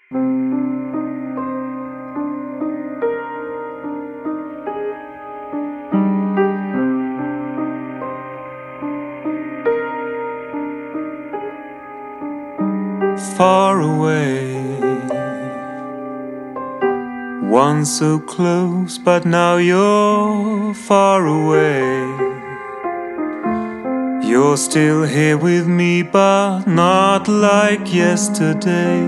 Far away, once so close, but now you're far away. You're still here with me, but not like yesterday.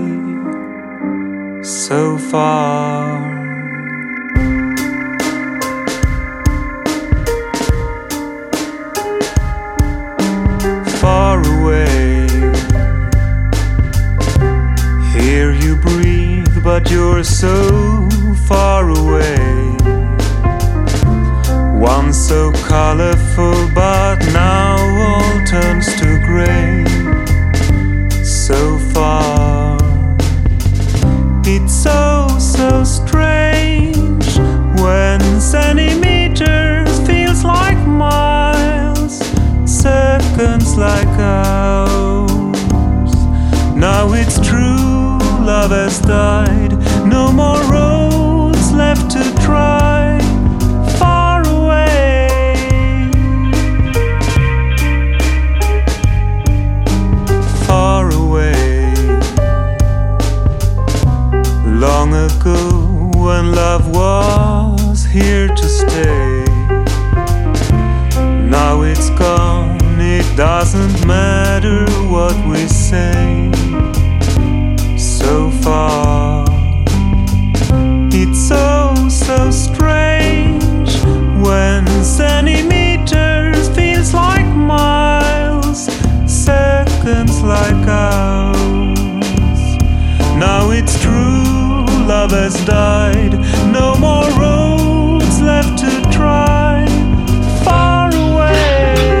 So far. Far away. Hear you breathe, but you're so far away. Once so colorful, but now all turns to gray. So far. It's so strange when centimeters feels like miles, seconds like hours. Now it's true, love has died, no more roads left to try. Far away, far away. Long ago, when love was here to stay, now it's gone, it doesn't matter what we say. So far. It's so strange when centimeters feels like miles, seconds like hours. Now it's true, love has died, no more roads left to try. Far away.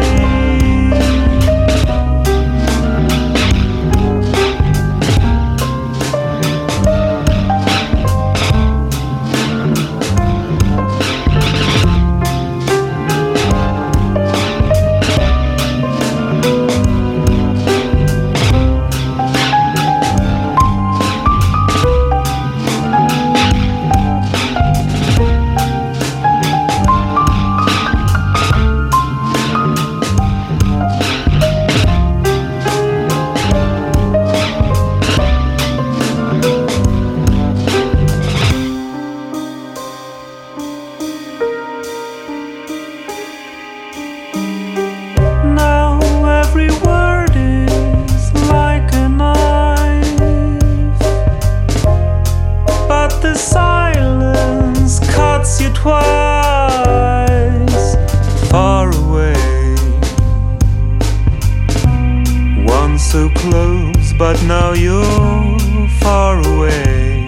The silence cuts you twice. Far away, once so close, but now you're far away.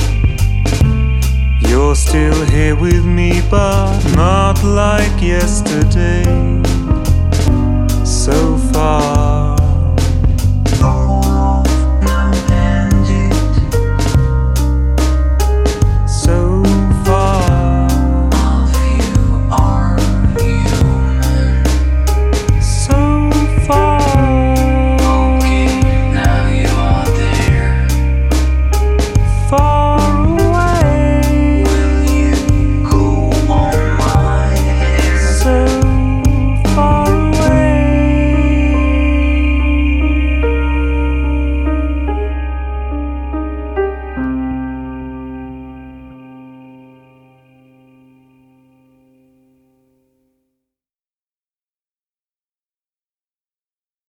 You're still here with me, but not like yesterday. So far.